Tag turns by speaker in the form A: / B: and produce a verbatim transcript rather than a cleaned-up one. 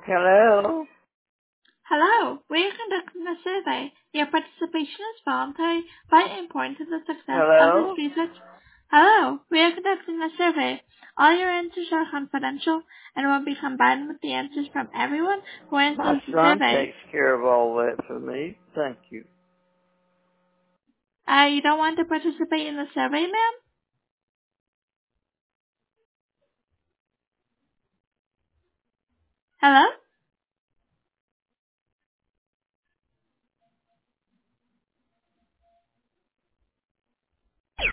A: Hello?
B: Hello, we are conducting a survey. Your participation is voluntary but important to the success of this
A: Hello?
B: research. Hello, we are conducting a survey. All your answers are confidential and will be combined with the answers from everyone who
A: My
B: answers the
A: son
B: survey.
A: takes care of all that for me. Thank you.
B: Uh, you don't want to participate in the survey, ma'am? Hello?